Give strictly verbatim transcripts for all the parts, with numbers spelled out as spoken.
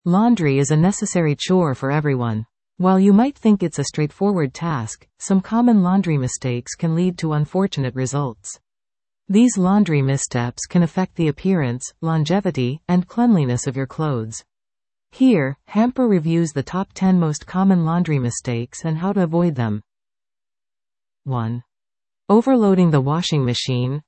Laundry is a necessary chore for everyone. While you might think it's a straightforward task, some common laundry mistakes can lead to unfortunate results. These laundry missteps can affect the appearance, longevity, and cleanliness of your clothes. Here, Hamper reviews the top ten most common laundry mistakes and how to avoid them. one. Overloading the washing machine.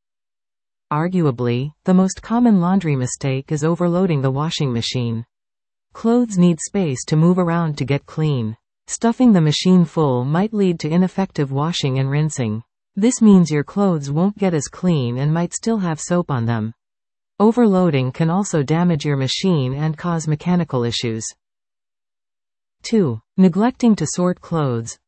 Arguably, the most common laundry mistake is overloading the washing machine. Clothes need space to move around to get clean. Stuffing the machine full might lead to ineffective washing and rinsing. This means your clothes won't get as clean and might still have soap on them. Overloading can also damage your machine and cause mechanical issues. two. Neglecting to sort clothes.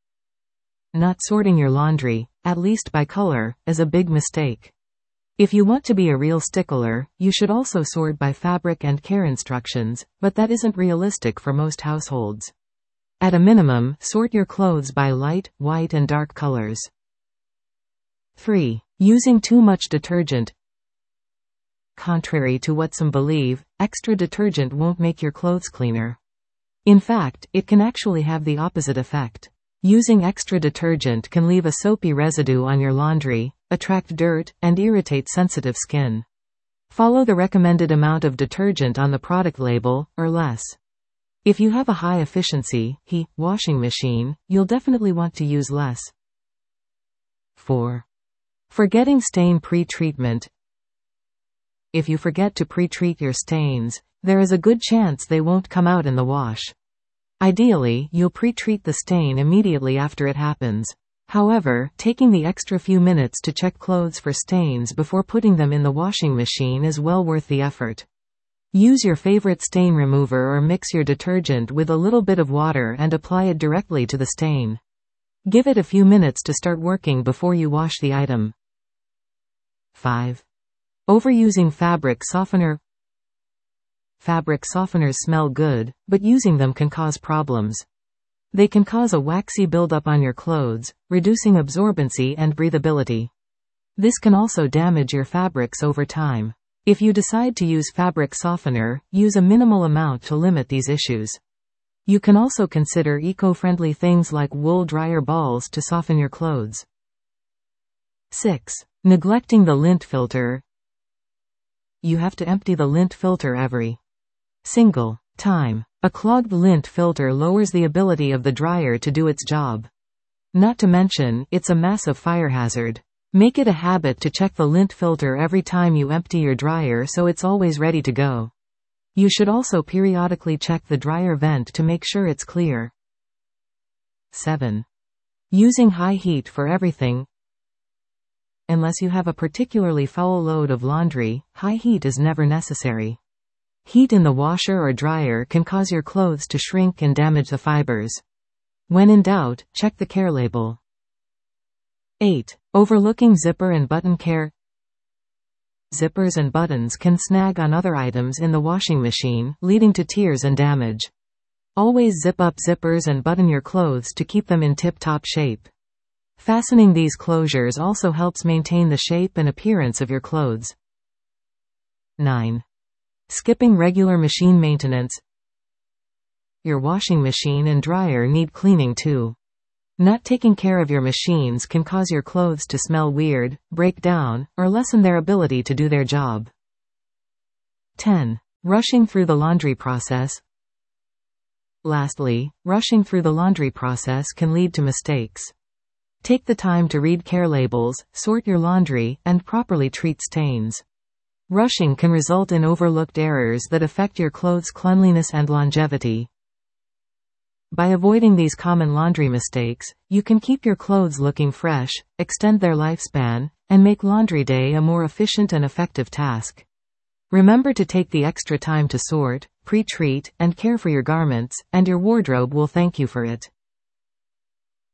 Not sorting your laundry, at least by color, is a big mistake. If you want to be a real stickler, you should also sort by fabric and care instructions, but that isn't realistic for most households. At a minimum, sort your clothes by light, white and dark colors. three. Using too much detergent. Contrary to what some believe, extra detergent won't make your clothes cleaner. In fact, it can actually have the opposite effect. Using extra detergent can leave a soapy residue on your laundry, attract dirt, and irritate sensitive skin. Follow the recommended amount of detergent on the product label, or less. If you have a high-efficiency, he, washing machine, you'll definitely want to use less. four. Forgetting stain pre-treatment. If you forget to pre-treat your stains, there is a good chance they won't come out in the wash. Ideally, you'll pre-treat the stain immediately after it happens. However, taking the extra few minutes to check clothes for stains before putting them in the washing machine is well worth the effort. Use your favorite stain remover or mix your detergent with a little bit of water and apply it directly to the stain. Give it a few minutes to start working before you wash the item. five. Overusing fabric softener. Fabric softeners smell good, but using them can cause problems. They can cause a waxy buildup on your clothes, reducing absorbency and breathability. This can also damage your fabrics over time. If you decide to use fabric softener, use a minimal amount to limit these issues. You can also consider eco-friendly things like wool dryer balls to soften your clothes. six. Neglecting the lint filter. You have to empty the lint filter every single time. A clogged lint filter lowers the ability of the dryer to do its job. Not to mention, it's a massive fire hazard. Make it a habit to check the lint filter every time you empty your dryer so it's always ready to go. You should also periodically check the dryer vent to make sure it's clear. seven. Using high heat for everything. Unless you have a particularly foul load of laundry, high heat is never necessary. Heat in the washer or dryer can cause your clothes to shrink and damage the fibers. When in doubt, check the care label. eight. Overlooking zipper and button care. Zippers and buttons can snag on other items in the washing machine, leading to tears and damage. Always zip up zippers and button your clothes to keep them in tip-top shape. Fastening these closures also helps maintain the shape and appearance of your clothes. nine. Skipping regular machine maintenance. Your washing machine and dryer need cleaning too. Not taking care of your machines can cause your clothes to smell weird, break down, or lessen their ability to do their job. ten. Rushing through the laundry process. Lastly, rushing through the laundry process can lead to mistakes. Take the time to read care labels, sort your laundry, and properly treat stains. Rushing can result in overlooked errors that affect your clothes' cleanliness and longevity. By avoiding these common laundry mistakes, you can keep your clothes looking fresh, extend their lifespan, and make laundry day a more efficient and effective task. Remember to take the extra time to sort, pre-treat, and care for your garments, and your wardrobe will thank you for it.